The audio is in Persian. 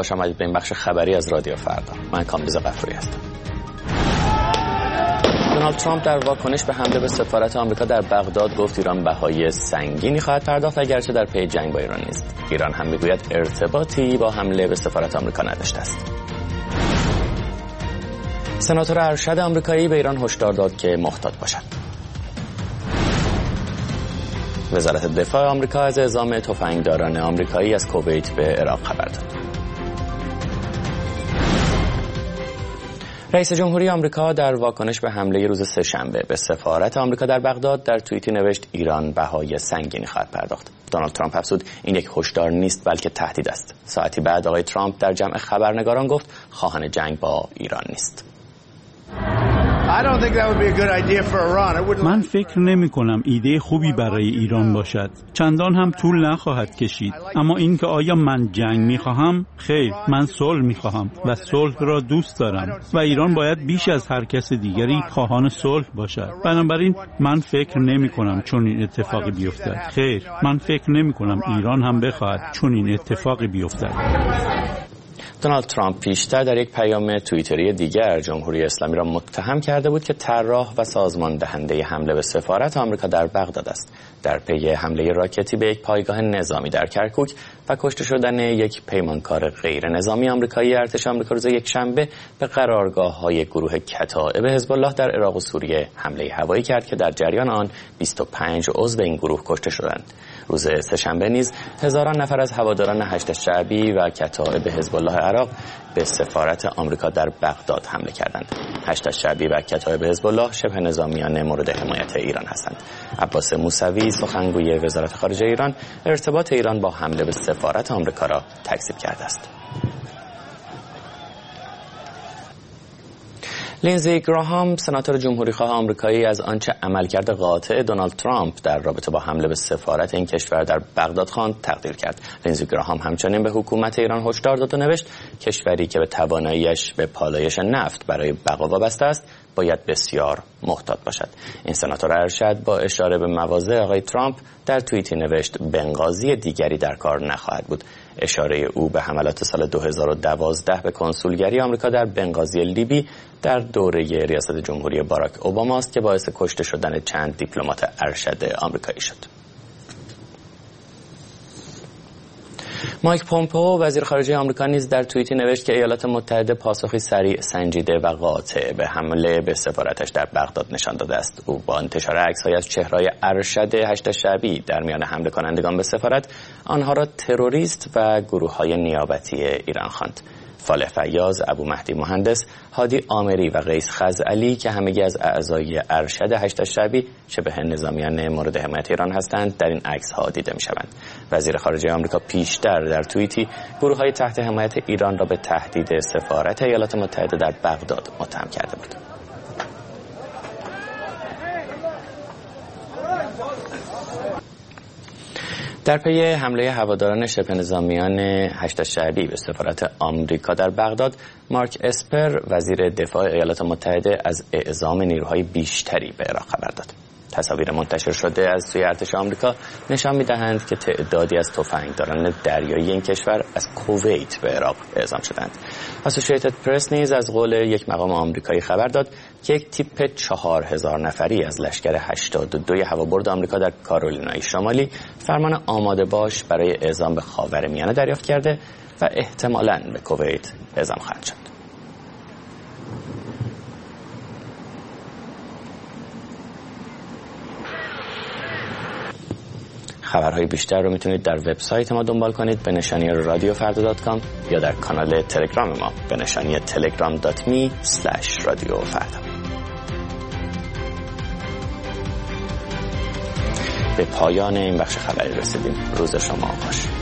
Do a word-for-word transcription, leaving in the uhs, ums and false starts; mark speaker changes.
Speaker 1: خوش آمدید به این بخش خبری از رادیو فردا. من کامبیز غفوری هستم. دونالد ترامپ در واکنش به حمله به سفارت آمریکا در بغداد گفت ایران بهای سنگینی خواهد پرداخت، اگرچه در پی جنگ با ایران نیست. ایران هم میگوید ارتباطی با حمله به سفارت آمریکا نداشته است. سناتور ارشد آمریکایی به ایران هشدار داد که محتاط باشد. وزارت دفاع آمریکا از اعزام تفنگداران آمریکایی از کویت به عراق خبر داد. رئیس جمهوری آمریکا در واکنش به حمله روز سه‌شنبه به سفارت آمریکا در بغداد در توییتی نوشت ایران بهای سنگینی خواهد پرداخت. دونالد ترامپ افزود این یک هشدار نیست بلکه تهدید است. ساعتی بعد آقای ترامپ در جمع خبرنگاران گفت خواهان جنگ با ایران نیست.
Speaker 2: من فکر نمی کنم ایده خوبی برای ایران باشد. چندان هم طول نخواهد کشید. اما اینکه آیا من جنگ می خواهم؟ خیر، من صلح می خواهم و صلح را دوست دارم و ایران باید بیش از هر کس دیگری خواهان صلح باشد. بنابراین من فکر نمی کنم چون این اتفاقی بیفتد. خیر، من فکر نمی کنم ایران هم بخواهد چون این اتفاقی بیفتد.
Speaker 1: دونالد ترامپ پیشتر در یک پیام توییتری دیگر جمهوری اسلامی را متهم کرده بود که طراح و سازمان دهنده حمله به سفارت آمریکا در بغداد است. در پی حمله راکتی به یک پایگاه نظامی در کرکوک و کشته شدن یک پیمانکار غیر نظامی آمریکایی ارتش آمریکا روز یکشنبه به قرارگاه‌های گروه کتائب حزب الله در عراق و سوریه حمله هوایی کرد که در جریان آن بیست و پنج عضو این گروه کشته شدند. روز سه‌شنبه نیز هزاران نفر از هواداران هشت شعبی و کتائب حزب الله عراق به سفارت آمریکا در بغداد حمله کردند. هشت شعبی و کتائب حزب الله شبه نظامیان مورد حمایت ایران هستند. عباس موسوی سخنگوی وزارت خارجه ایران ارتباط ایران با حمله به سفارت آمریکا را تکذیب کرده است. لینزی گراهام سناتور جمهوریخواه آمریکایی از آنچه عملکرد قاطع دونالد ترامپ در رابطه با حمله به سفارت این کشور در بغداد خواند تقدیر کرد. لینزی گراهام همچنین به حکومت ایران هشدار داد و نوشت کشوری که به تواناییش به پالایش نفت برای بقا وابسته است باید بسیار محتاط باشد. این سناتور ارشد با اشاره به مواضع آقای ترامپ در توییتی نوشت بنغازی دیگری در کار نخواهد بود. اشاره او به حملات سال دو هزار و دوازده به کنسولگری آمریکا در بنغازی لیبی در دوره ریاست جمهوری باراک اوباما است که باعث کشته شدن چند دیپلمات ارشد آمریکایی شد. مایک پومپئو وزیر خارجه آمریکا نیز در توییتی نوشت که ایالات متحده پاسخی سریع، سنجیده و قاطع به حمله به سفارتش در بغداد نشان داده است. او با انتشار عکس‌های از چهره‌های ارشد هشت شعبی در میان حمله کنندگان به سفارت آنها را تروریست و گروه‌های نیابتی ایران خواند. فالح فیاض، ابو مهدی مهندس، هادی آمری و قیس خزعلی که همگی از اعضای ارشد هشت شعبی شبه نظامیان مورد حمایت ایران هستند در این عکس‌ها دیده می‌شوند. وزیر خارجه آمریکا پیشتر در توییتی گروه‌های تحت حمایت ایران را به تهدید سفارت ایالات متحده در بغداد متهم کرده بود. در پی حمله هواداران شبه نظامیان هشت شعبی به سفارت آمریکا در بغداد، مارک اسپر وزیر دفاع ایالات متحده از اعزام نیروهای بیشتری به عراق خبر داد. تصاویر منتشر شده از سوی ارتش آمریکا نشان می‌دهند که تعدادی از تفنگداران دریایی این کشور از کویت به عراق اعزام شدند. اسوسییتد پرس نیز از قول یک مقام آمریکایی خبر داد که یک تیپ چهار هزار نفری از لشکر هشتاد و دو هوابرد آمریکا در کارولینای شمالی فرمان آماده باش برای اعزام به خاورمیانه دریافت کرده و احتمالاً به کویت اعزام خواهد شد. خبرهای بیشتر رو میتونید در وبسایت ما دنبال کنید به نشانی رادیو فردا دات کام یا در کانال تلگرام ما به نشانی تلگرام دات می اسلش رادیو فردا. به پایان این بخش خبری رسیدیم. روز شما خوش.